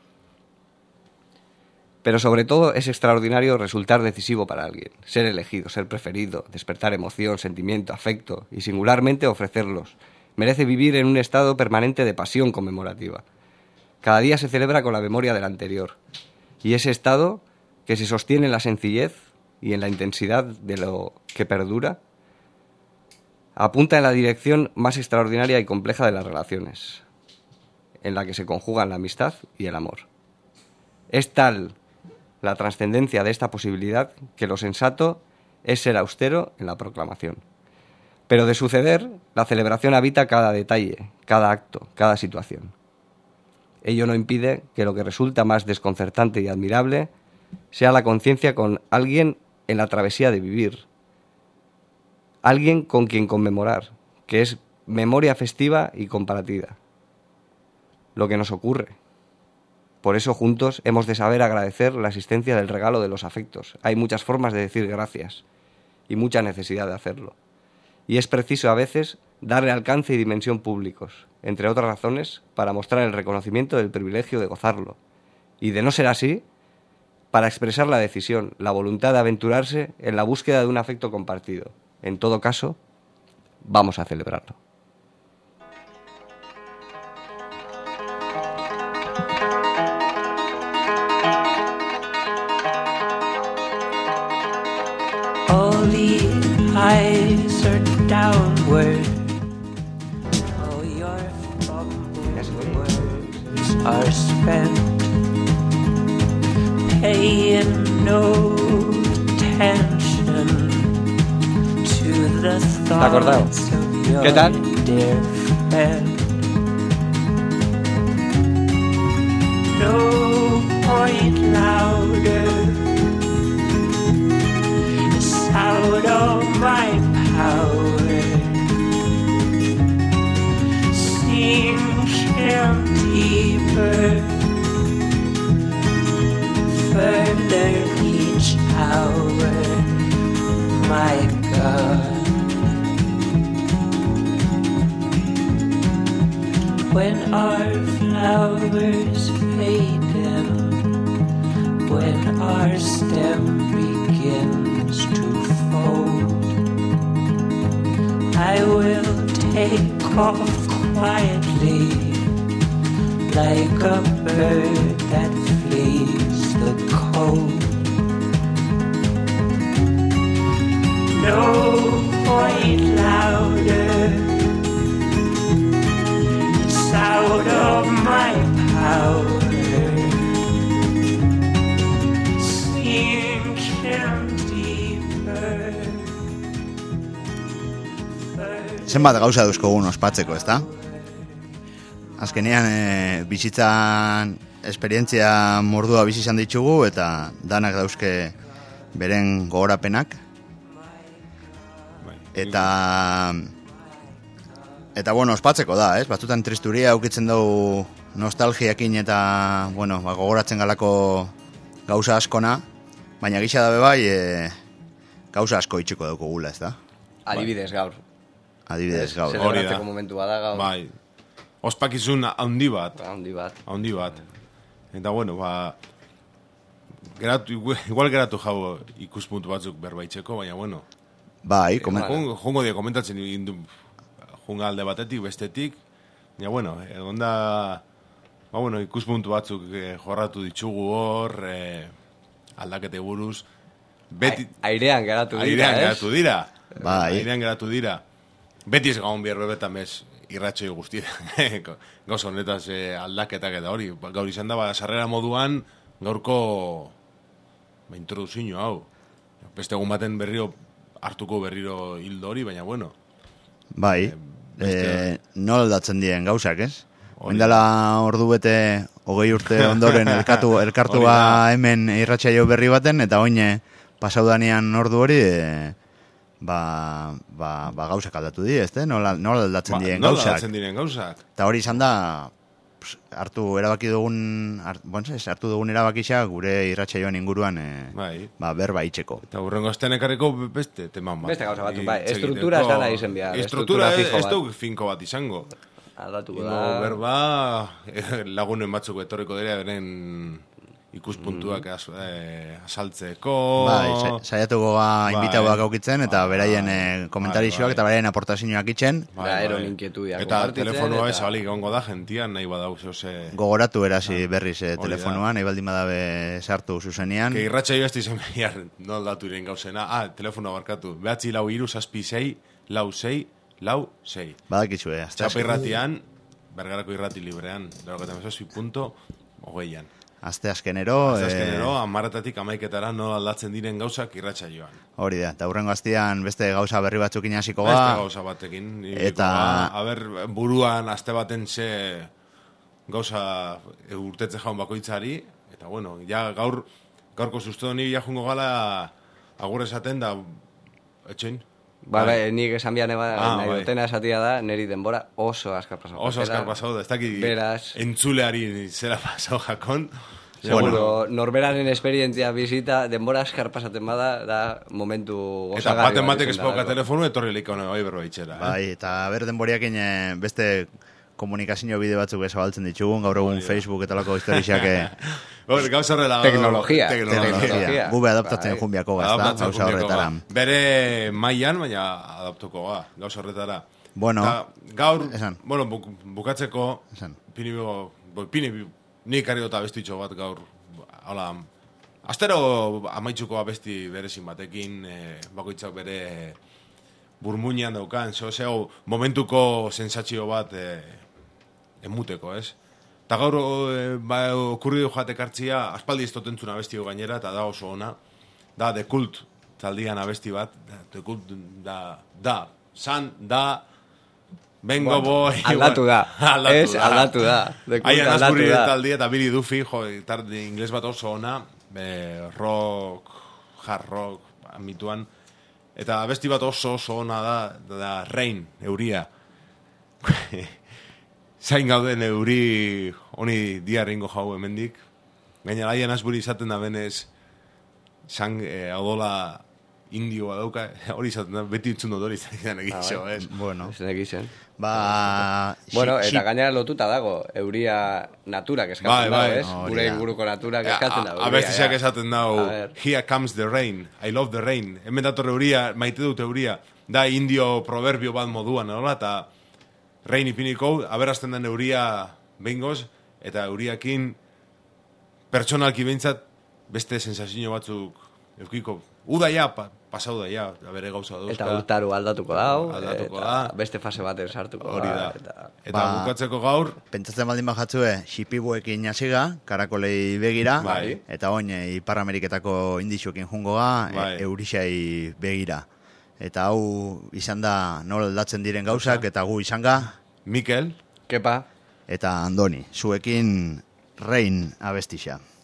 Pero sobre todo es extraordinario resultar decisivo para alguien, ser elegido, ser preferido, despertar emoción, sentimiento, afecto y singularmente ofrecerlos. Merece vivir en un estado permanente de pasión conmemorativa. Cada día se celebra con la memoria del anterior. Y ese estado, que se sostiene en la sencillez y en la intensidad de lo que perdura, apunta en la dirección más extraordinaria y compleja de las relaciones, en la que se conjugan la amistad y el amor. Es tal la trascendencia de esta posibilidad que lo sensato es ser austero en la proclamación. Pero de suceder, la celebración habita cada detalle, cada acto, cada situación. Ello no impide que lo que resulta más desconcertante y admirable sea la conciencia con alguien en la travesía de vivir, alguien con quien conmemorar, que es memoria festiva y compartida. Lo que nos ocurre. Por eso juntos hemos de saber agradecer la existencia del regalo de los afectos. Hay muchas formas de decir gracias y mucha necesidad de hacerlo. Y es preciso a veces darle alcance y dimensión públicos, entre otras razones, para mostrar el reconocimiento del privilegio de gozarlo. Y de no ser así, para expresar la decisión, la voluntad de aventurarse en la búsqueda de un afecto compartido. En todo caso, vamos a celebrarlo. All the eyes are downward. All your fumbled words are spent. Paying no attention to the acordado? thoughts of your ¿Qué tal? dear friend. No point louder. It's out of my power. Sinking deeper, further each hour. My God. When our flowers fade in, when our stem begins to fold, I will take off quietly, like a bird that flees the cold. No point louder. Out of my power, sinking deeper. Zenbat gauza duzkogun ospatzeko, ezta? Azkenean, e, bizitzan esperientzia mordua bizi izan ditugu eta danak dauzke beren gogorapenak. Eta... Eta, bueno, ospatzeko da, ez? Batzutan tristuria aukitzen dugu nostalgiakin eta, bueno, ba, gogoratzen galako gauza askona. Baina gisa dabe bai, e, gauza asko itxiko daukagula, ez da? Adibidez gaur. Adibidez gaur. Hori da. Zelebratzeko momentua da gaur. Bai, ospakizun handi bat, Handi bat. handi bat. Eta bueno, ba, geratu, igual geratu jau ikuspuntu batzuk berbaitzeko, baina bueno, Bai, komen... Jun- jungo die komentatzen indu, junga alde batetik, bestetik, baina bueno, egon da, ba bueno, ikuspuntu batzuk eh, jorratu ditugu hor, eh, aldakete buruz, beti, Ai- Airean geratu dira, airean ez? geratu dira, Bai. airean geratu dira, beti ez gaun bierro betan bez, irratxoi guztia, gauz honetaz eh, aldaketak eta hori, ba, gaur izan da, ba, sarrera moduan, gaurko, ba, introduzio hau, beste egun baten berriro, hartuko berriro hildo hori, baina bueno, Bai, e, nola aldatzen dien gauzak, ez? Hori Oindala ordu bete, hogei urte ondoren elkatu, elkartu Hori da. ba hemen irratsaio berri baten, eta oine pasaudanean ordu hori, e, ba, ba, ba gauzak aldatu di, ez? Nola, nola aldatzen ba, dien nola gauzak. aldatzen diren gauzak. Eta hori izan da, pues, hartu erabaki dugun, hart, bon, ez, hartu dugun erabakixa gure irratsaioan inguruan e, Bai. ba, berba itxeko. Eta hurrengo astean ekarriko beste teman bat. Beste gauza batzuk, Hitz bai. egiteko. Estruktura ez da nahi zen behar, Estruktura estruktura ez, fijo ez bat. du finko bat izango. Aldatuko Ingo da. berba, eh, lagunen batzuk etorriko dira beren ikuspuntuak Mm. az, eh, asaltzeko. Bai, sa- saiatuko ga Bai. inbitauak aukitzen, eta Bai. beraien e, komentarixoak Bai, eta beraien aportazioak itzen, Da, eron inquietudiak Eta konpartitzen, telefonoa eta- ez abalik egongo da, gentian nahi badau zehose... gogoratu erasi berriz e, Hori da. telefonuan, nahi baldin badabe sartu zuzenean. Que irratxa jo ez izan behar, no aldatu iren gauzena. Ah, telefonoa barkatu. Behatzi lau iru, zazpi sei, lau sei, lau sei. Badakizue, azte Txapa irratian, bergarako irrati librean, daukatan zazpi punto, hogeian. azte azkenero, Azte e, azkenero, amarratatik amaiketara no aldatzen diren gauzak irratxa joan. hori da, eta hurrengo astean beste gauza berri batzuk inaziko Beste ga, gauza batekin. ibiliko Eta- ga. A ber, buruan aste baten ze gauza e, urtetze jaun bakoitzari, eta bueno, ja gaur, gaurko susto honi ja jungo gala agur esaten da, etxein. Ba, bai, nik esan bian eba, Ah, nahi bai. dutena esatia da, neri denbora oso askar pasau. Oso askar pasau da, ez dakit Beraz. entzuleari zera pasau jakon. Seguro, norberaren esperientzia bizita, denbora askar pasaten bada, da momentu Eta gozagarri baten bat batek izan espauka delako. telefonu, etorri leik hona bai berba itxera. Eh? bai, eta ber denboriakin e, beste komunikazio bide batzuk ezabaltzen ditugun, gaur egun Facebook eta lako historiak e, Hor, gauza horrela... Teknologia. teknologia. Teknologia. Gube adaptatzen Bai. junbiako gazta, Adaptatzen gauza junbiako horretara. ga. Bere mailan, baina adaptuko ga, gauza horretara. Bueno, Ta, gaur, esan. bueno, buk, bukatzeko, Esan. pini, bo, pini, nik ari dut abestitxo bat gaur, hola, astero amaitzuko abesti berezin batekin, eh, bakoitzak bere burmuinean daukan, zo, zeo, momentuko sensatzio bat eh, emuteko, ez? Eta gaur, eh, ba, okurri du jate kartzia, aspaldi ez totentzun abestio gainera, eta da oso ona, da The Cult taldian abesti bat, da, The Cult da, da, san, da, bengo boy. aldatu da. aldatu Ez, aldatu da. The Cult Aian aldatu Asbury da. taldia eta Billy Duffy, jo, tarde ingles bat oso ona, be, rock, hard rock, amituan, eta abesti bat oso oso ona da, da Rain, euria. Zain gauden euri honi diarringo jau hemendik. Gainera, Aian Asbury izaten da benez, sang, eh, odola indioa dauka, hori izaten da, beti entzun dut hori izaten egitxo, ez? bueno, Ez nekixen. ba... Bueno, xi- eta xi- gainera lotuta dago, euria naturak Bai, eskatzen bai. dago, ez? Hori Gure da. inguruko naturak eskatzen dago. Abestiak esaten dau, A ver. here comes the rain, I love the rain. Hemen dator euria, maite dut euria. Da indio proverbio bat moduan, nola? Eta rain ipiniko, aberazten den euria behingoz, eta euriakin pertsonalki behintzat beste sensazio batzuk eukiko. Udaia, pa, pasau daia, bere gauza dauzka. Eta urtaru aldatuko dau, Aldatuko eta da. beste fase baten sartuko Hori da. Eta... Eta Ba- bukatzeko gaur, Pentsatzen baldin bajatzue, xipibuekin hasiga, karakolei begira, Bai. eta oin e, Ipar Ameriketako indixokin jungo ga, Bai. e, eurixai begira. Eta hau izan da nola aldatzen diren gauzak, eta gu izan ga, Mikel, Kepa, eta Andoni, zuekin Rein abestixa.